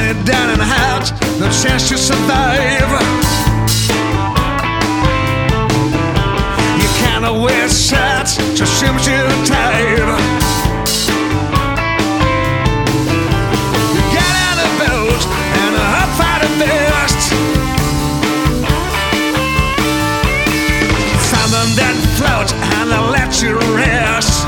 money down and out, no chance to survive. You can't wear shirts, just seems to type. You get on a boat and up for the best. Something that floats and I'll let you rest.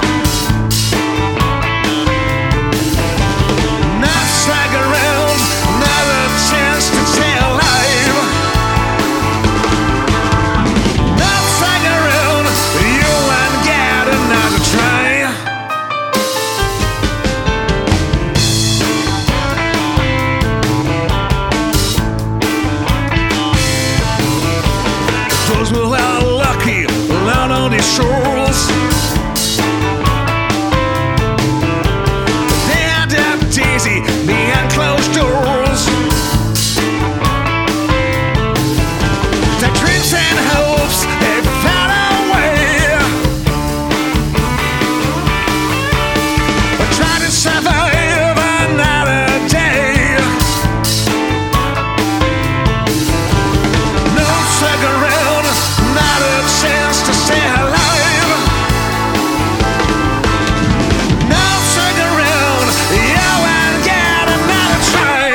Those who are lucky land on these shores, they end up dizzy behind closed doors. Their dreams and hopes, they fell away, but try to survive another day. No cigarette, not a chance to stay alive. No cigarette, you won't get another try.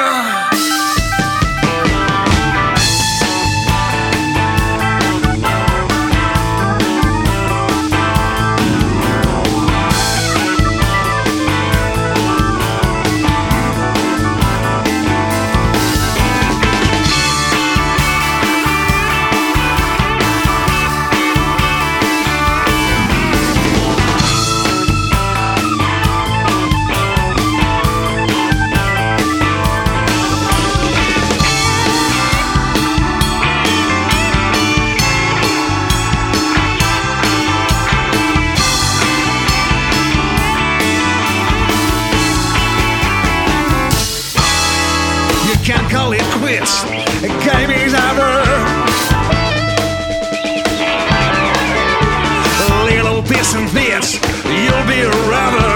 Can't call it quits, the game is over. Little bits and bits, you'll be a rubber.